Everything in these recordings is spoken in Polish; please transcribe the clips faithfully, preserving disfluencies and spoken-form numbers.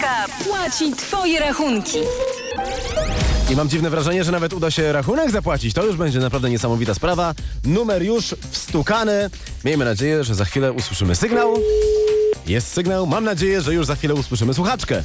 K płaci twoje rachunki. I mam dziwne wrażenie, że nawet uda się rachunek zapłacić. To już będzie naprawdę niesamowita sprawa. Numer już wstukany. Miejmy nadzieję, że za chwilę usłyszymy sygnał. Jest sygnał. Mam nadzieję, że już za chwilę usłyszymy słuchaczkę.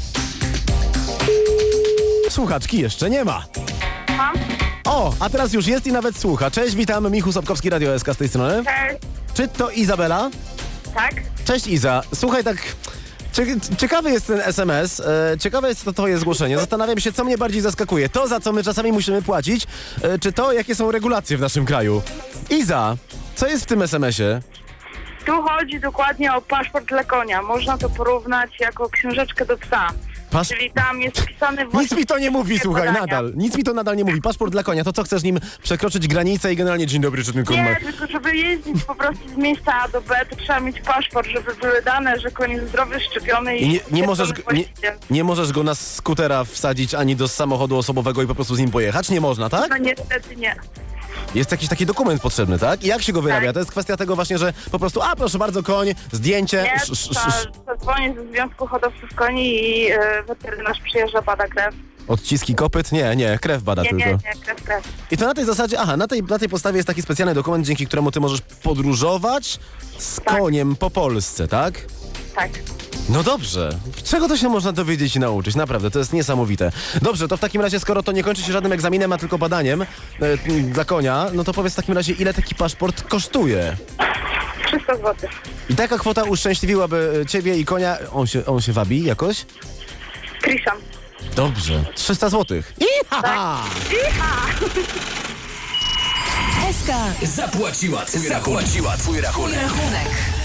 Słuchaczki jeszcze nie ma. Mam? O, a teraz już jest i nawet słucha. Cześć, witam. Michał Sobkowski, Radio S K z tej strony. Cześć. Czy to Izabela? Tak? Cześć Iza. Słuchaj, tak... cie- Ciekawy jest ten es em es, e, ciekawe jest to twoje zgłoszenie. Zastanawiam się, co mnie bardziej zaskakuje. To, za co my czasami musimy płacić, e, czy to, jakie są regulacje w naszym kraju. Iza, co jest w tym es em esie? Tu chodzi dokładnie o paszport dla konia. Można to porównać jako książeczkę do psa. Pasz... Czyli tam jest wpisany Nic mi to nie mówi, słuchaj, badania. nadal. Nic mi to nadal nie mówi. Paszport dla konia, to co, chcesz nim przekroczyć granicę i generalnie dzień dobry, czy ten koń ma... Nie, tylko żeby jeździć po prostu z miejsca A do B, to trzeba mieć paszport, żeby były dane, że koń jest zdrowy, szczepiony i... I nie, nie, możesz, stwierdzony nie, właściciel. nie możesz go na skutera wsadzić ani do samochodu osobowego i po prostu z nim pojechać? Nie można, tak? No niestety nie. Jest jakiś taki dokument potrzebny, tak? I jak się go wyrabia? Tak. To jest kwestia tego właśnie, że po prostu, a proszę bardzo, koń, zdjęcie... Nie, sz- sz- sz- to dzwonię ze Związku Hodowców Koni i yy, weterynarz przyjeżdża, bada krew. Odciski kopyt? Nie, nie, krew bada Nie, tylko. nie, nie, krew, krew. I to na tej zasadzie, aha, na tej, na tej podstawie jest taki specjalny dokument, dzięki któremu ty możesz podróżować z Tak. koniem po Polsce, tak? Tak. No dobrze. Czego to się można dowiedzieć i nauczyć? Naprawdę, to jest niesamowite. Dobrze, to w takim razie, skoro to nie kończy się żadnym egzaminem, a tylko badaniem e, dla konia, no to powiedz w takim razie, ile taki paszport kosztuje? trzysta złotych. I taka kwota uszczęśliwiłaby ciebie i konia. On się, on się wabi jakoś? Kryszan. Dobrze. trzysta złotych. Iha! S K Zapłaciła twój rachunek. Zapłaciła twój rachunek. rachunek.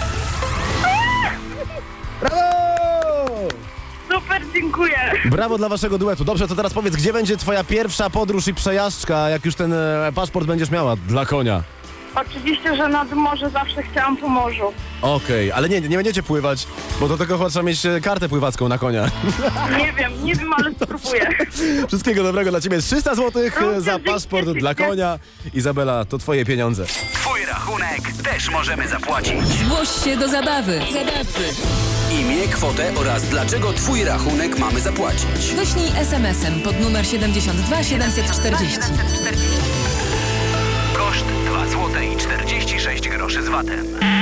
Brawo! Super, dziękuję. Brawo dla waszego duetu. Dobrze, to teraz powiedz, gdzie będzie twoja pierwsza podróż i przejażdżka, jak już ten e, paszport będziesz miała dla konia? Oczywiście, że nad morze zawsze chciałam po morzu. Okej, ale nie, nie będziecie pływać, bo do tego chyba trzeba mieć e, kartę pływacką na konia. Nie wiem, nie wiem, ale spróbuję. Wszystkiego dobrego dla ciebie. trzysta złotych Również za dzięki, paszport dzięki. dla konia. Izabela, to twoje pieniądze. Twój rachunek też możemy zapłacić. Zgłoś się do zabawy. Zabawy. Imię, kwotę oraz dlaczego twój rachunek mamy zapłacić. Wyślij es em esem pod numer siedemdziesiąt dwa siedemset czterdzieści. Koszt dwa złote i czterdzieści sześć groszy z vatem.